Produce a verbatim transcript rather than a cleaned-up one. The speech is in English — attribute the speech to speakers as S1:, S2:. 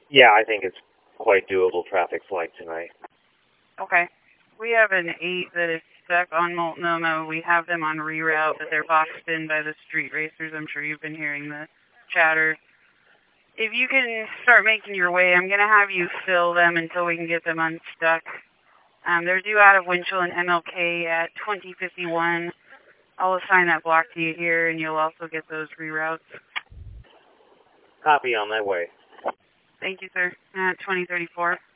S1: Yeah, I think it's quite doable traffic flight tonight.
S2: Okay. We have an eight that is stuck on Multnomah. We have them on reroute, but they're boxed in by the street racers. I'm sure you've been hearing the chatter. If you can start making your way, I'm going to have you fill them until we can get them unstuck. Um, they're due out of Winchell and M L K at twenty fifty-one. I'll assign that block to you here, and you'll also get those reroutes.
S1: Copy, on my way.
S2: Thank you, sir. At twenty thirty-four.